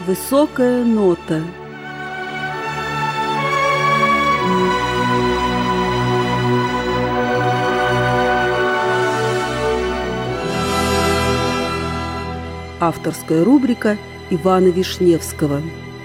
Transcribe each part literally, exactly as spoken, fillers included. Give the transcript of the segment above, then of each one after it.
Высокая нота. Авторская рубрика Ивана Вишневского.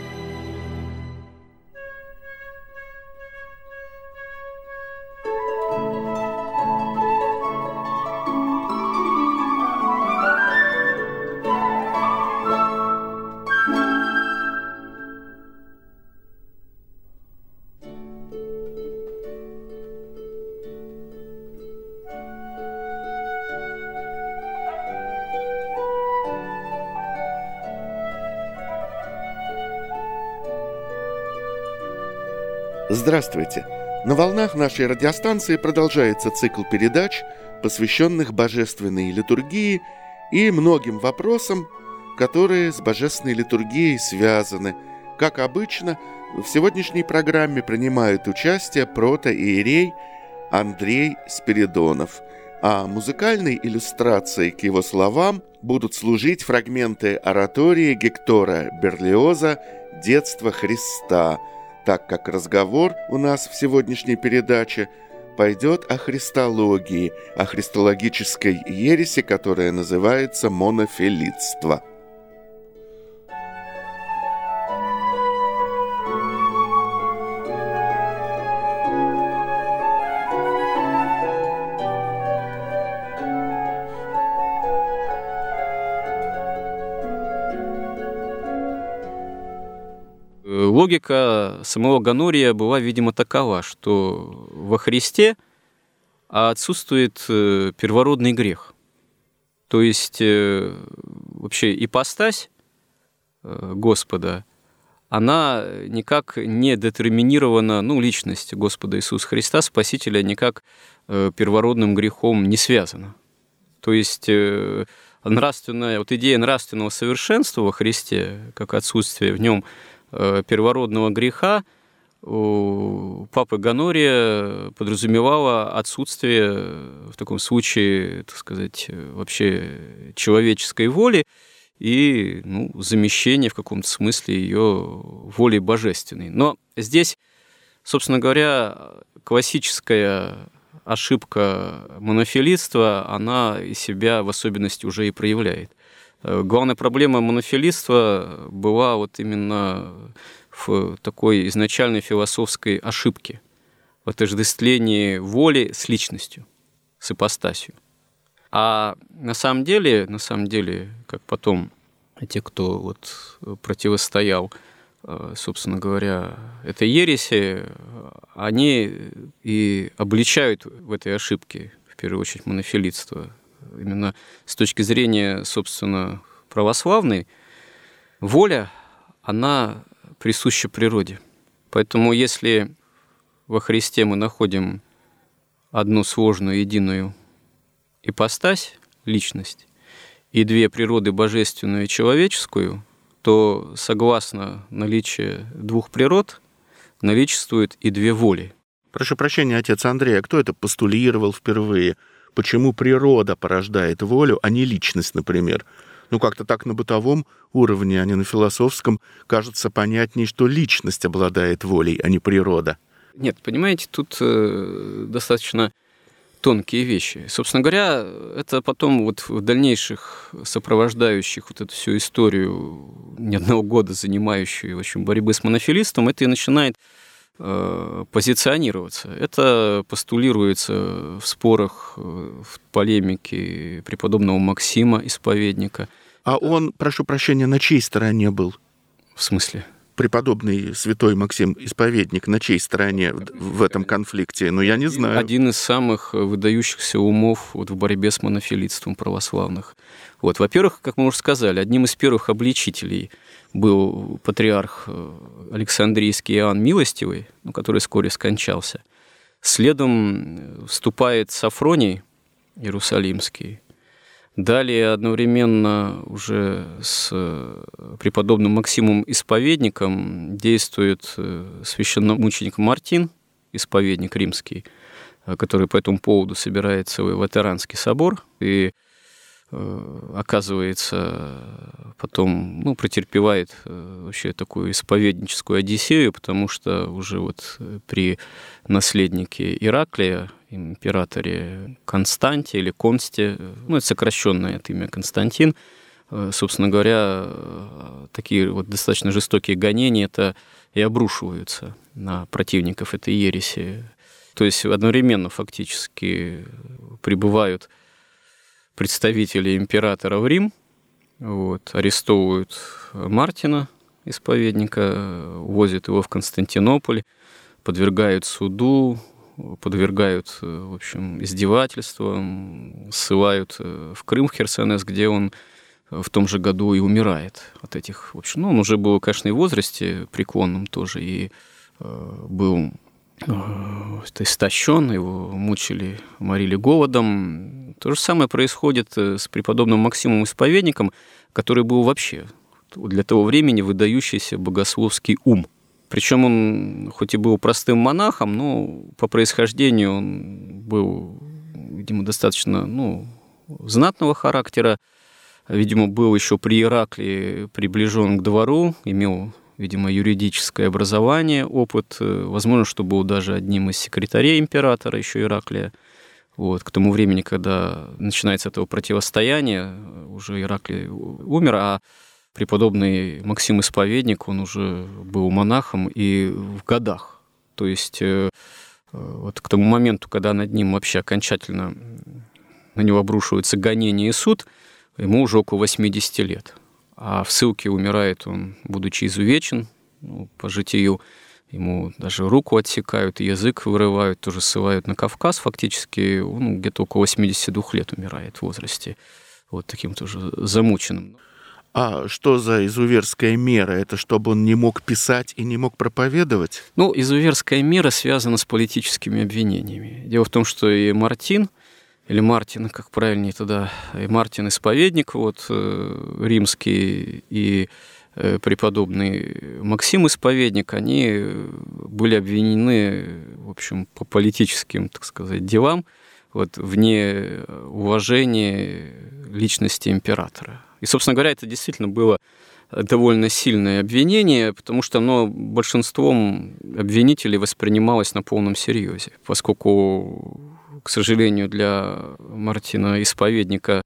Здравствуйте! На волнах нашей радиостанции продолжается цикл передач, посвященных божественной литургии и многим вопросам, которые с божественной литургией связаны. Как обычно, в сегодняшней программе принимает участие протоиерей Андрей Спиридонов, а музыкальной иллюстрацией к его словам будут служить фрагменты оратории Гектора Берлиоза «Детство Христа», так как разговор у нас в сегодняшней передаче пойдет о христологии, о христологической ереси, которая называется монофилитство. Логика самого Гонория была, видимо, такова, что во Христе отсутствует первородный грех. То есть вообще ипостась Господа, она никак не детерминирована, ну, личность Господа Иисуса Христа, Спасителя, никак первородным грехом не связана. То есть нравственная, вот идея нравственного совершенства во Христе, как отсутствие в нем первородного греха, у папы Гонория подразумевало отсутствие в таком случае, так сказать, вообще человеческой воли и, ну, замещение в каком-то смысле ее волей божественной. Но здесь, собственно говоря, классическая ошибка монофилитства, она из себя в особенности уже и проявляет. Главная проблема монофилитства была вот именно в такой изначальной философской ошибке, в отождествлении воли с личностью, с ипостасью. А на самом деле, на самом деле, как потом те, кто вот противостоял, собственно говоря, этой ереси, они и обличают в этой ошибке, в первую очередь, монофилитство. Именно с точки зрения, собственно, православной, воля, она присуща природе. Поэтому если во Христе мы находим одну сложную, единую ипостась, личность, и две природы, божественную и человеческую, то, согласно наличию двух природ, наличествует и две воли. Прошу прощения, отец Андрей, а кто это постулировал впервые? Почему природа порождает волю, а не личность, например? Ну, как-то так на бытовом уровне, а не на философском, кажется понятнее, что личность обладает волей, а не природа. Нет, понимаете, тут э, достаточно тонкие вещи. Собственно говоря, это потом вот в дальнейших сопровождающих вот эту всю историю не одного года занимающую, в общем, борьбы с монофилистом, это и начинает позиционироваться. Это постулируется в спорах, в полемике преподобного Максима, исповедника. А он, прошу прощения, на чьей стороне был? В смысле? Преподобный святой Максим, исповедник, на чьей стороне в этом конфликте? Ну, я не знаю. Один из самых выдающихся умов вот в борьбе с монофилитством православных. Вот, во-первых, как мы уже сказали, одним из первых обличителей был патриарх Александрийский Иоанн Милостивый, ну, который вскоре скончался. Следом вступает Сафроний Иерусалимский. Далее одновременно уже с преподобным Максимом Исповедником действует священномученик Мартин, исповедник римский, который по этому поводу собирает целый Латеранский собор. И оказывается, потом, ну, претерпевает вообще такую исповедническую одиссею, потому что уже вот при наследнике Ираклия, императоре Константе или Консте, ну, это сокращенное от имя Константин, собственно говоря, такие вот достаточно жестокие гонения это и обрушиваются на противников этой ереси. То есть одновременно фактически прибывают представители императора в Рим, вот, арестовывают Мартина, исповедника, увозят его в Константинополь, подвергают суду, подвергают, в общем, издевательствам, ссылают в Крым, в Херсонес, где он в том же году и умирает от этих, в общем, ну, он уже был, конечно, и в возрасте преклонном тоже, и э, был э, истощен, его мучили, морили голодом. То же самое происходит с преподобным Максимом Исповедником, который был вообще для того времени выдающийся богословский ум. Причем он, хоть и был простым монахом, но по происхождению он был, видимо, достаточно, ну, знатного характера. Видимо, был еще при Ираклии приближен к двору, имел, видимо, юридическое образование, опыт. Возможно, что был даже одним из секретарей императора, еще Ираклия. Вот, к тому времени, когда начинается это противостояние, уже Ираклий умер, а преподобный Максим Исповедник, он уже был монахом и в годах. То есть вот к тому моменту, когда над ним вообще окончательно на него обрушивается гонение и суд, ему уже около восьмидесяти лет. А в ссылке умирает он, будучи изувечен, ну, по житию. Ему даже руку отсекают, язык вырывают, тоже ссылают на Кавказ. Фактически он где-то около восьмидесяти двух лет умирает в возрасте. Вот таким тоже замученным. А что за изуверская мера? Это чтобы он не мог писать и не мог проповедовать? Ну, изуверская мера связана с политическими обвинениями. Дело в том, что и Мартин, или Мартин, как правильнее тогда, и Мартин Исповедник, вот, римский, и преподобный Максим Исповедник, они были обвинены, в общем, по политическим, так сказать, делам, вот, вне уважения личности императора. И, собственно говоря, это действительно было довольно сильное обвинение, потому что оно большинством обвинителей воспринималось на полном серьезе, поскольку, к сожалению, для Мартина Исповедника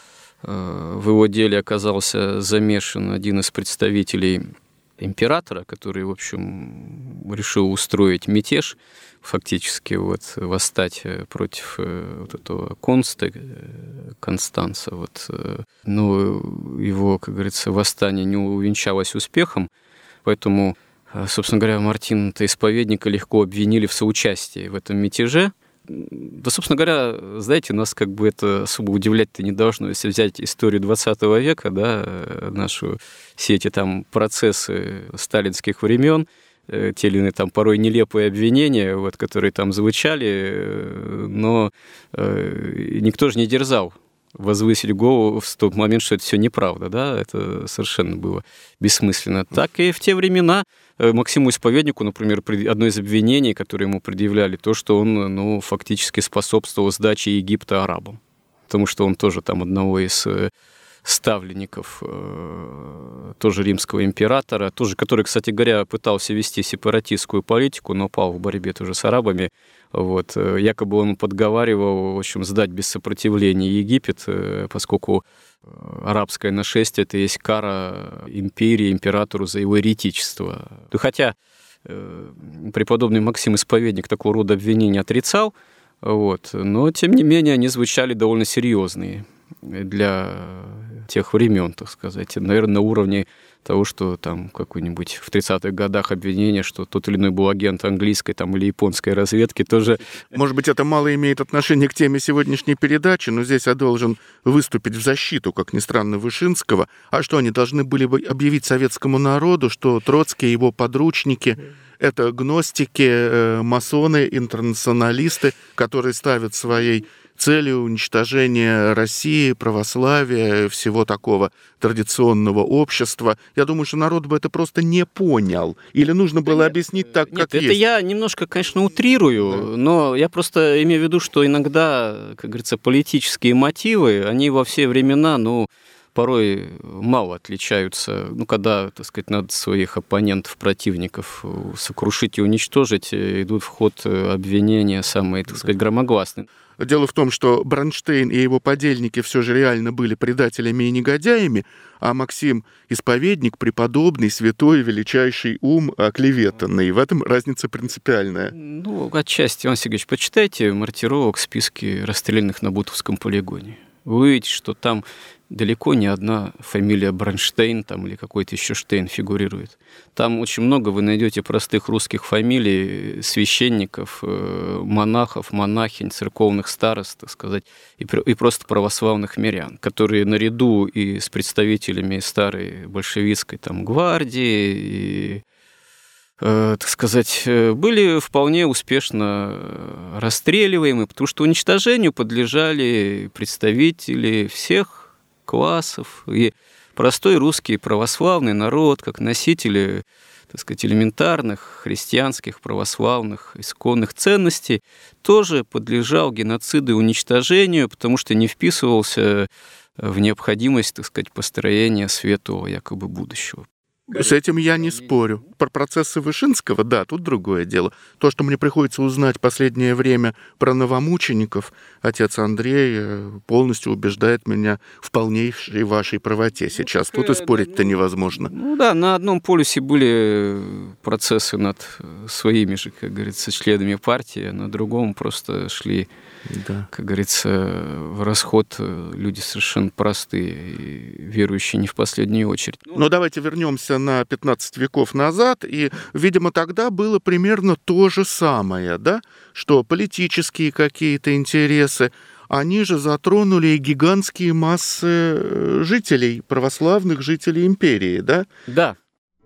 в его деле оказался замешан один из представителей императора, который, в общем, решил устроить мятеж, фактически вот, восстать против вот этого Конста, Констанца. Вот. Но его, как говорится, восстание не увенчалось успехом, поэтому, собственно говоря, Мартина-то Исповедника легко обвинили в соучастии в этом мятеже. Да, собственно говоря, знаете, нас как бы это особо удивлять-то не должно. Если взять историю двадцатого века, да, нашу, все эти там процессы сталинских времен, те или иные там порой нелепые обвинения, вот, которые там звучали, но э, никто же не дерзал возвысить голову в тот момент, что это все неправда, да, это совершенно было бессмысленно. Так и в те времена Максиму Исповеднику, например, одно из обвинений, которые ему предъявляли, то, что он, ну, фактически способствовал сдаче Египта арабам, потому что он тоже там одного из ставленников э, тоже римского императора, тоже, который, кстати говоря, пытался вести сепаратистскую политику, но пал в борьбе тоже с арабами. Вот. Якобы он подговаривал, в общем, сдать без сопротивления Египет, э, поскольку арабское нашествие — это есть кара империи, императору за его еретичество. Хотя э, преподобный Максим Исповедник такого рода обвинения отрицал, вот, но, тем не менее, они звучали довольно серьезные для тех времен, так сказать, наверное, на уровне того, что там какой-нибудь в тридцатых годах обвинение, что тот или иной был агент английской там, или японской разведки, тоже... Может быть, это мало имеет отношение к теме сегодняшней передачи, но здесь я должен выступить в защиту, как ни странно, Вышинского. А что, они должны были бы объявить советскому народу, что Троцкий и его подручники — это гностики, масоны, интернационалисты, которые ставят своей целью уничтожение России, православия, всего такого традиционного общества. Я думаю, что народ бы это просто не понял. Или нужно было нет, объяснить так, нет, как это есть? Я немножко, конечно, утрирую, да. Но я просто имею в виду, что иногда, как говорится, политические мотивы, они во все времена, ну, порой мало отличаются. Ну, когда, так сказать, надо своих оппонентов, противников сокрушить и уничтожить, идут в ход обвинения самые, так сказать, громогласные. Дело в том, что Бронштейн и его подельники все же реально были предателями и негодяями, а Максим – исповедник, преподобный, святой, величайший ум, оклеветанный. В этом разница принципиальная. Ну, отчасти, Иван Сергеевич, почитайте мартировок, списки расстрелянных на Бутовском полигоне. Вы увидите, что там далеко не одна фамилия Бронштейн там, или какой-то еще Штейн фигурирует. Там очень много вы найдете простых русских фамилий, священников, монахов, монахинь, церковных старост, так сказать, и, и просто православных мирян, которые наряду и с представителями старой большевистской там, гвардии, и, э, так сказать, были вполне успешно расстреливаемы, потому что уничтожению подлежали представители всех классов, и простой русский православный народ, как носители, так сказать, элементарных христианских, православных, исконных ценностей, тоже подлежал геноциду и уничтожению, потому что не вписывался в необходимость, так сказать, построения светлого якобы будущего. С этим я не спорю. Про процессы Вышинского, да, тут другое дело. То, что мне приходится узнать в последнее время про новомучеников, отец Андрей полностью убеждает меня в полнейшей вашей правоте сейчас. Тут и спорить-то невозможно. Ну да, на одном полюсе были процессы над своими же, как говорится, членами партии, а на другом просто шли, да, как говорится, в расход люди совершенно простые и верующие не в последнюю очередь. Но давайте вернемся на пятнадцать веков назад, и, видимо, тогда было примерно то же самое, да, что политические какие-то интересы, они же затронули и гигантские массы жителей, православных жителей империи, да? Да.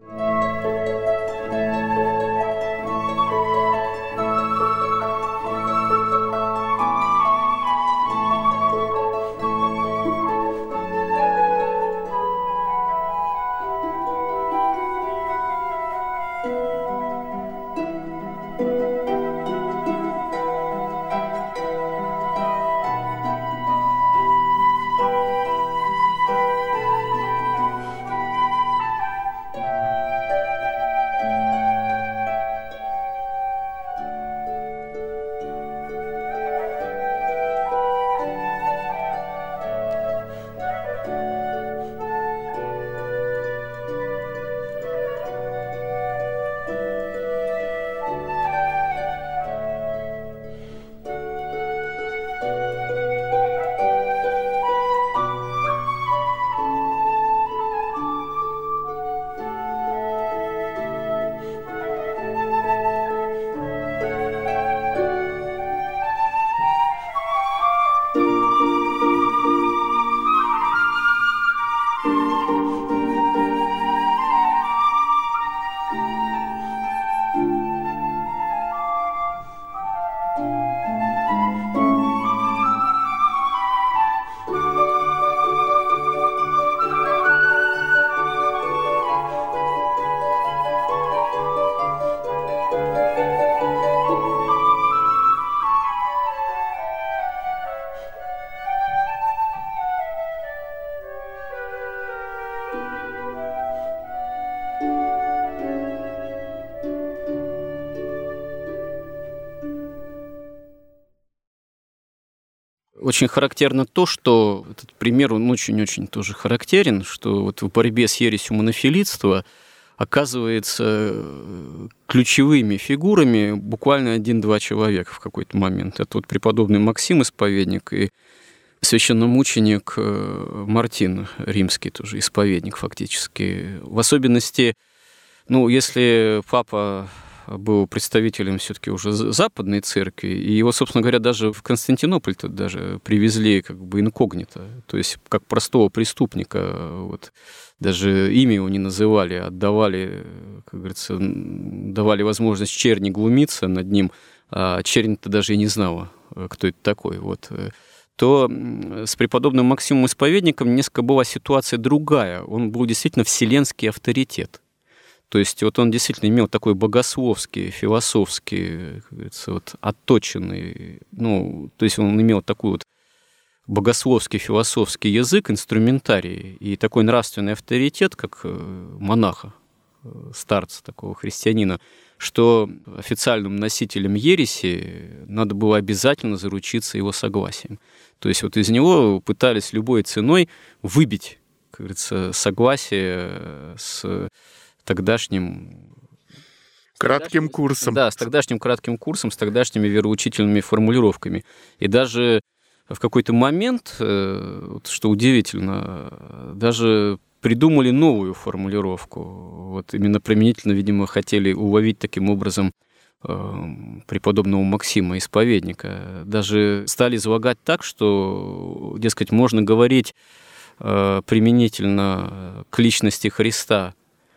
Очень характерно то, что этот пример, он очень-очень тоже характерен, что вот в борьбе с ересью монофилитства оказывается ключевыми фигурами буквально один-два человека в какой-то момент. Это вот преподобный Максим, исповедник, и священномученик Мартин Римский, тоже исповедник фактически. В особенности, ну, если папа был представителем все-таки уже западной церкви, и его, собственно говоря, даже в Константинополь-то даже привезли как бы инкогнито, то есть как простого преступника, вот. Даже имя его не называли, отдавали, как говорится, давали возможность черни глумиться над ним, а чернь-то даже и не знала, кто это такой, вот. То с преподобным Максимом Исповедником несколько была ситуация другая. Он был действительно вселенский авторитет. То есть вот он действительно имел такой богословский, философский, как говорится, вот, отточенный, ну, то есть он имел такой вот богословский, философский язык, инструментарий и такой нравственный авторитет, как монаха, старца такого христианина, что официальным носителем ереси надо было обязательно заручиться его согласием. То есть вот из него пытались любой ценой выбить, как говорится, согласие с тогдашним... Кратким курсом. Да, с тогдашним кратким курсом, с тогдашними вероучительными формулировками. И даже в какой-то момент, что удивительно, даже придумали новую формулировку. Вот именно применительно, видимо, хотели уловить таким образом преподобного Максима Исповедника. Даже стали излагать так, что, дескать, можно говорить применительно к личности Христа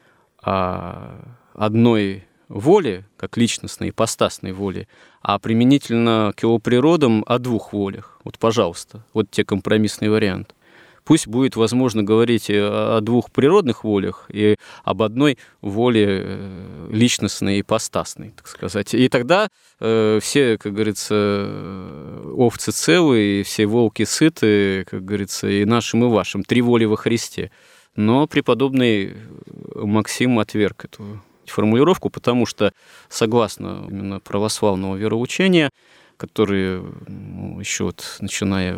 о одной воле, как личностной, ипостасной воле, а применительно к его природам о двух волях. Вот, пожалуйста, вот те компромиссный вариант. Пусть будет возможно говорить о двух природных волях и об одной воле личностной, ипостасной, так сказать. И тогда э, все, как говорится, овцы целы, и все волки сыты, как говорится, и нашим, и вашим. Три воли во Христе. Но преподобный Максим отверг эту формулировку, потому что, согласно именно православного вероучения, которые ну, еще вот, начиная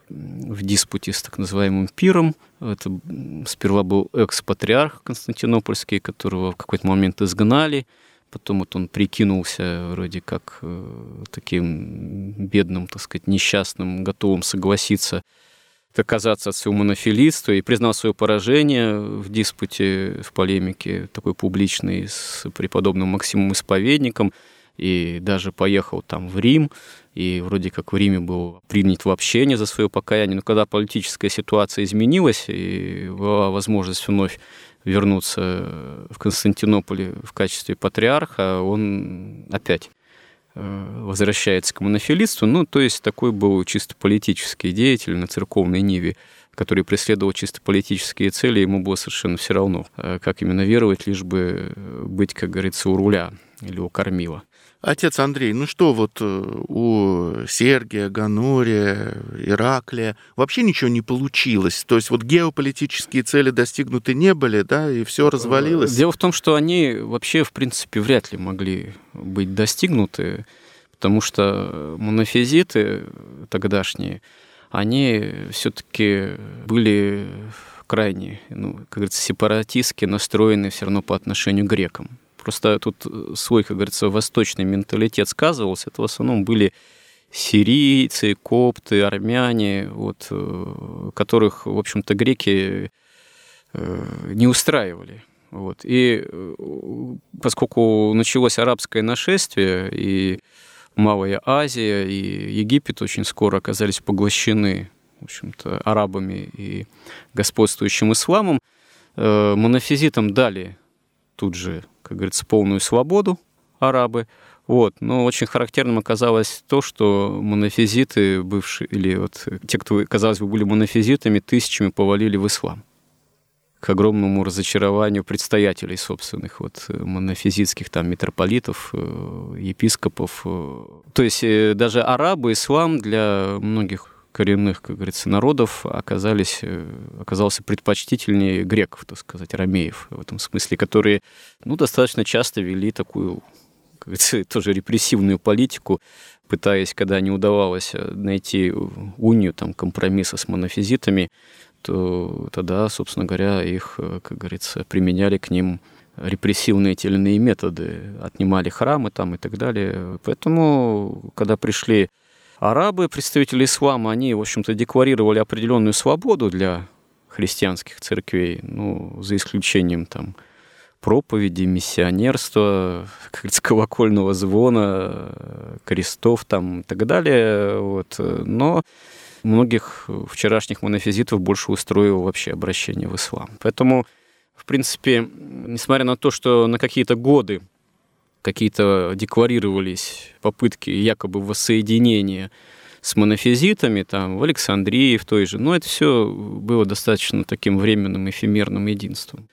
в диспуте с так называемым Пиром, это сперва был экс-патриарх Константинопольский, которого в какой-то момент изгнали, потом вот он прикинулся вроде как э, таким бедным, так сказать, несчастным, готовым согласиться отказаться от своего монофилитства и признал свое поражение в диспуте, в полемике такой публичной с преподобным Максимом Исповедником, и даже поехал там в Рим, и вроде как в Риме был принят в общение за свое покаяние, но когда политическая ситуация изменилась, и была возможность вновь вернуться в Константинополь в качестве патриарха, он опять возвращается к монофилитству, ну, то есть такой был чисто политический деятель на церковной ниве, который преследовал чисто политические цели, ему было совершенно все равно, как именно веровать, лишь бы быть, как говорится, у руля или у кормила. Отец Андрей, ну что вот у Сергия, Ганория, Ираклия вообще ничего не получилось? То есть вот геополитические цели достигнуты не были, да, и все развалилось? Дело в том, что они вообще, в принципе, вряд ли могли быть достигнуты, потому что монофизиты тогдашние, они все-таки были крайне, ну, как говорится, сепаратистски настроены все равно по отношению к грекам. Просто тут свой, как говорится, восточный менталитет сказывался. Это в основном были сирийцы, копты, армяне, вот, которых, в общем-то, греки не устраивали. Вот. И поскольку началось арабское нашествие, и Малая Азия, и Египет очень скоро оказались поглощены, в общем-то, арабами и господствующим исламом, монофизитам дали тут же, как говорится, полную свободу арабы. Вот. Но очень характерным оказалось то, что монофизиты, бывшие, или вот те, кто, казалось бы, были монофизитами, тысячами повалили в ислам. К огромному разочарованию предстоятелей собственных вот, монофизитских там, митрополитов, епископов. То есть даже арабы, ислам для многих коренных, как говорится, народов оказались, оказался предпочтительнее греков, так сказать, ромеев в этом смысле, которые ну, достаточно часто вели такую, как говорится, тоже репрессивную политику, пытаясь, когда не удавалось найти унию, там, компромисса с монофизитами, то тогда, собственно говоря, их, как говорится, применяли к ним репрессивные те или иные методы, отнимали храмы там и так далее. Поэтому, когда пришли арабы, представители ислама, они, в общем-то, декларировали определенную свободу для христианских церквей, ну, за исключением там проповеди, миссионерства, как говорится, колокольного звона, крестов там и так далее. Вот. Но многих вчерашних монофизитов больше устроило вообще обращение в ислам. Поэтому, в принципе, несмотря на то, что на какие-то годы какие-то декларировались попытки якобы воссоединения с монофизитами, там, в Александрии, в той же, но это все было достаточно таким временным, эфемерным единством.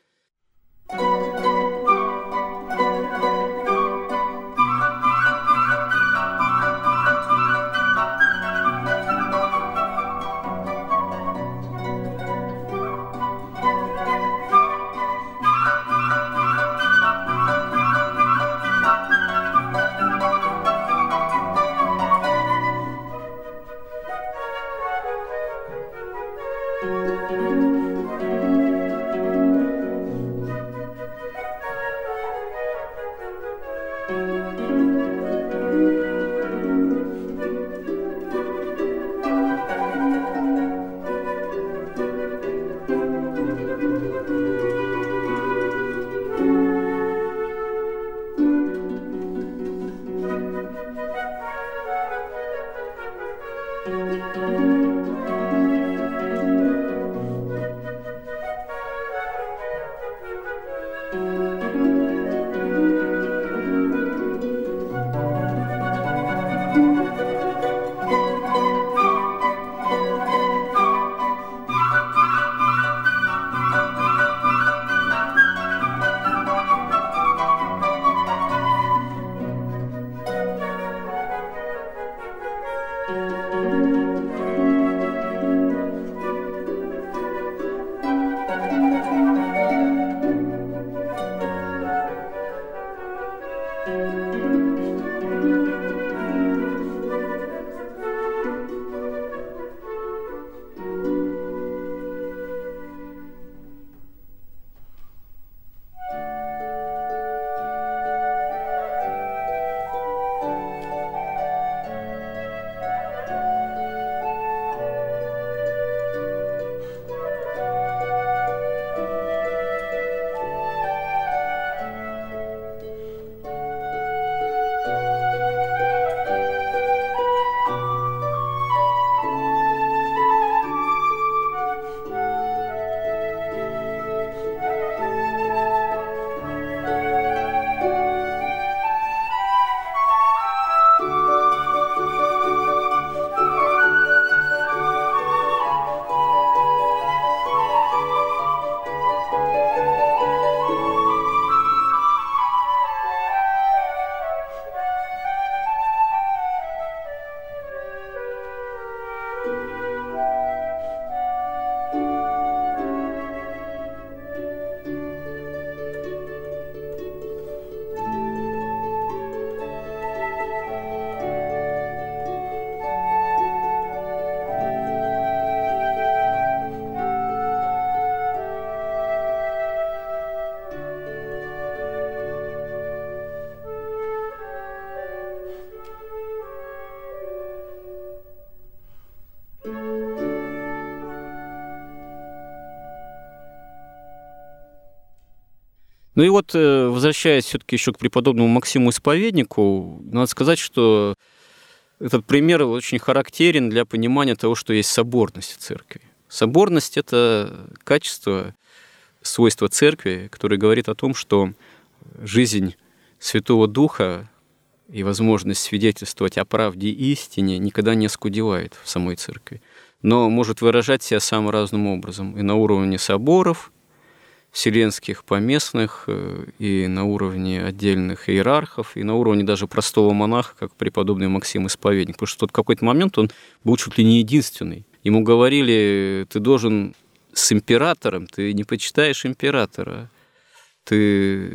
Ну и вот, возвращаясь все-таки еще к преподобному Максиму Исповеднику, надо сказать, что этот пример очень характерен для понимания того, что есть соборность в церкви. Соборность – это качество, свойство церкви, которое говорит о том, что жизнь Святого Духа и возможность свидетельствовать о правде и истине никогда не оскудевает в самой церкви, но может выражать себя самым разным образом и на уровне соборов, вселенских, поместных, и на уровне отдельных иерархов, и на уровне даже простого монаха, как преподобный Максим Исповедник. Потому что в какой-то момент он был чуть ли не единственный. Ему говорили: ты должен с императором, ты не почитаешь императора, ты,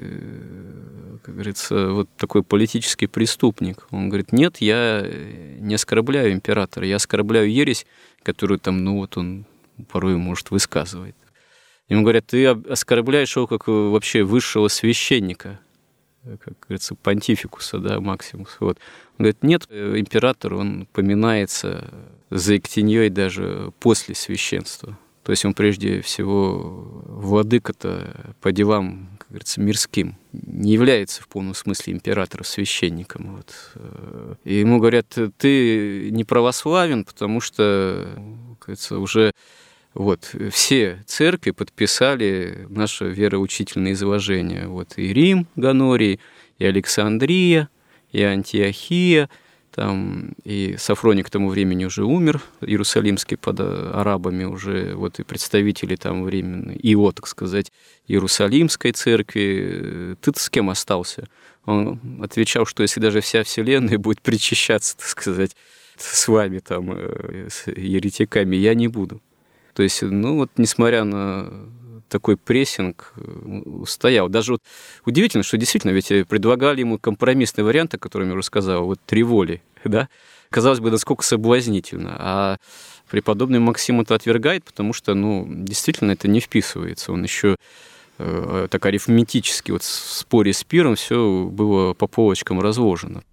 как говорится, вот такой политический преступник. Он говорит: нет, я не оскорбляю императора, я оскорбляю ересь, которую там, ну вот он порой, может, высказывает. Ему говорят: ты оскорбляешь его как вообще высшего священника, как говорится, понтификуса, да, Максимуса. Вот. Он говорит: нет, император, он поминается за Ектиньей даже после священства. То есть он прежде всего владыка-то по делам, как говорится, мирским, не является в полном смысле императором, священником. Вот. И ему говорят, ты не православен, потому что, как говорится, уже вот, все церкви подписали наше вероучительное изложение. Вот, и Рим, Ганорий, и Александрия, и Антиохия, там, и Сафроний к тому времени уже умер, иерусалимский под арабами уже, вот, и представители там временной, и вот, так сказать, Иерусалимской церкви. Ты-то с кем остался? Он отвечал, что если даже вся вселенная будет причащаться, так сказать, с вами, там, с еретиками, я не буду. То есть, ну вот, несмотря на такой прессинг, стоял. Даже вот удивительно, что действительно, ведь предлагали ему компромиссный вариант, о котором я уже сказал, вот Триволи, да? Казалось бы, насколько соблазнительно. А преподобный Максим это отвергает, потому что, ну, действительно, это не вписывается. Он еще э, так арифметически, вот в споре с Пиром все было по полочкам разложено.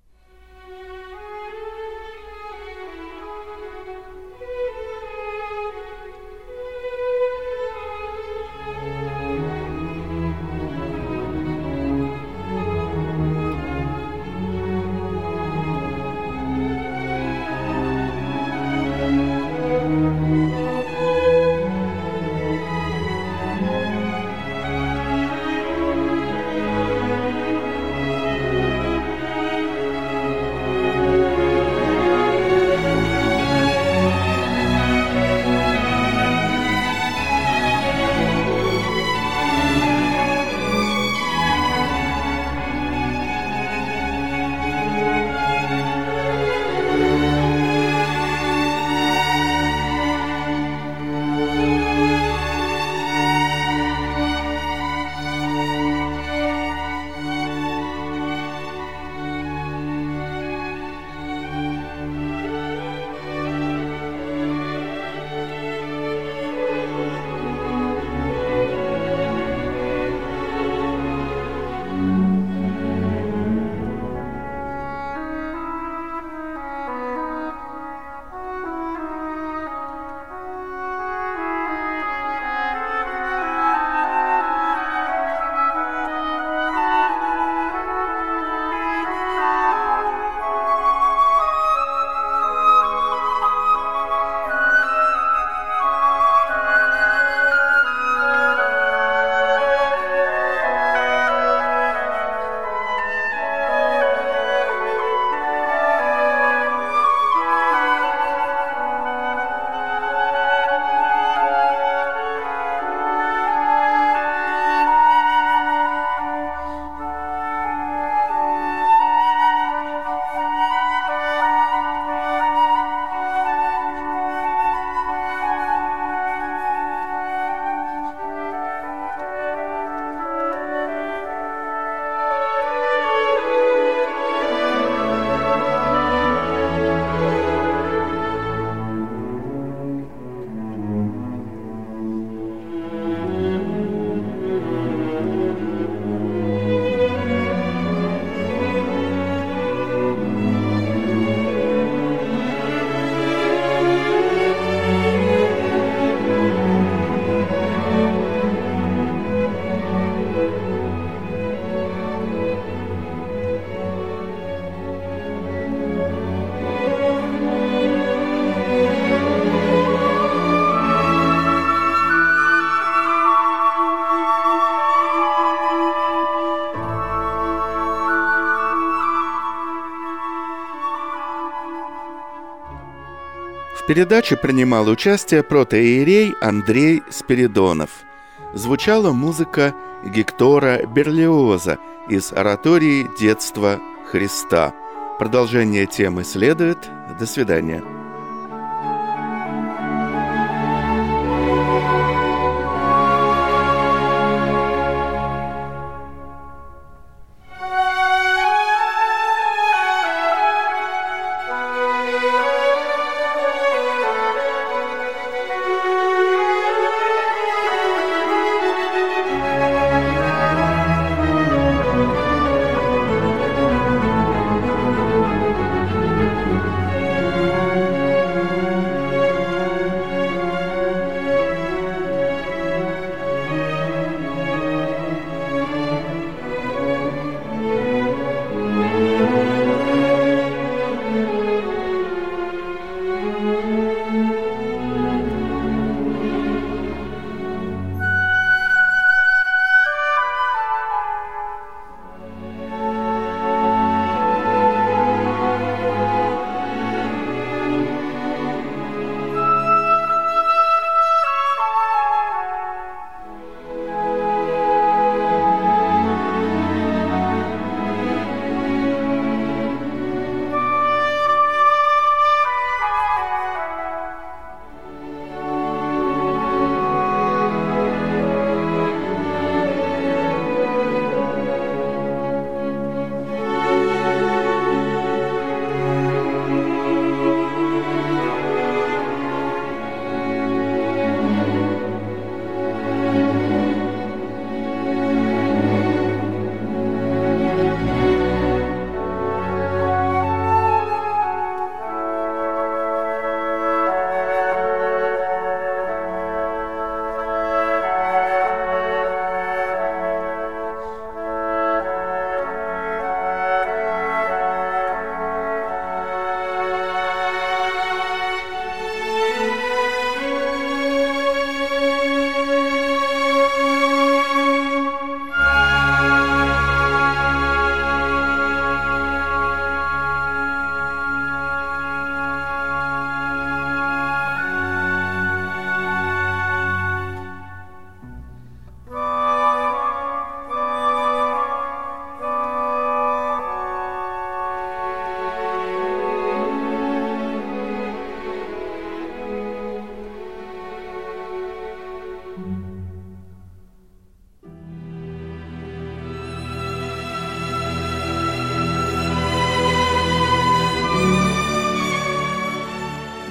В передаче принимал участие протоиерей Андрей Спиридонов. Звучала музыка Гектора Берлиоза из оратории «Детство Христа». Продолжение темы следует. До свидания.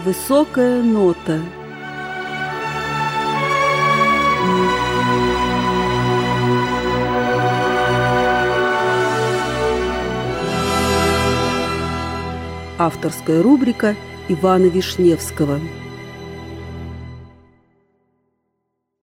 Высокая нота. Авторская рубрика Ивана Вишневского.